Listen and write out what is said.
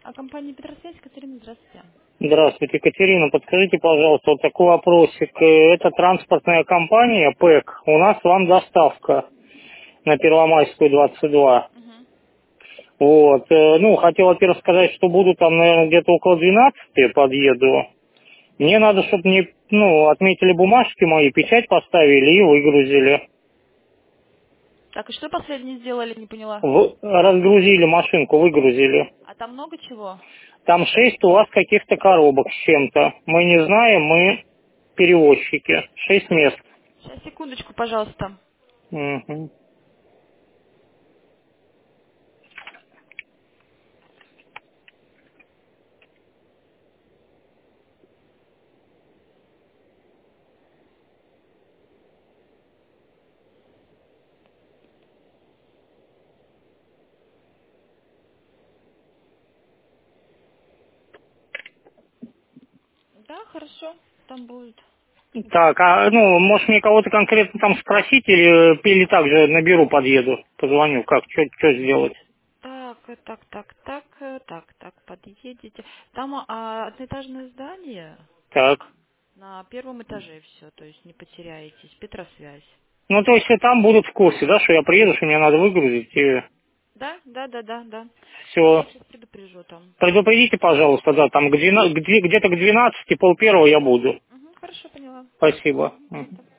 А компания Петросвязь, Катерина, здравствуйте. Здравствуйте, Екатерина. Подскажите, пожалуйста, вот такой вопросик. Это транспортная компания ПЭК. У нас вам доставка на Первомайскую, 22. Мгм. Вот. Ну, хотел, во-первых, сказать, что буду там, наверное, где-то около 12 подъеду. Мне надо, чтобы мне, отметили бумажки мои, печать поставили и выгрузили. Так, и что последнее сделали, не поняла? Разгрузили машинку, выгрузили. А там много чего? Там 6 у вас каких-то коробок с чем-то. Мы не знаем, мы перевозчики. 6 мест. Сейчас, секундочку, пожалуйста. Мгм. Да, хорошо, там будет. Так, может мне кого-то конкретно там спросить или так же наберу, подъеду, позвоню, как, что сделать? Так, так, подъедете. Там одноэтажное здание, Так. на первом этаже все, то есть не потеряетесь. Петросвязь. Ну, то есть и там будут в курсе, да, что я приеду, что мне надо выгрузить, и Да. Я все. сейчас предупрежу там. Предупредите, пожалуйста, да, там где-то к 12, пол первого я буду. Угу, хорошо, поняла. Спасибо. Мгм.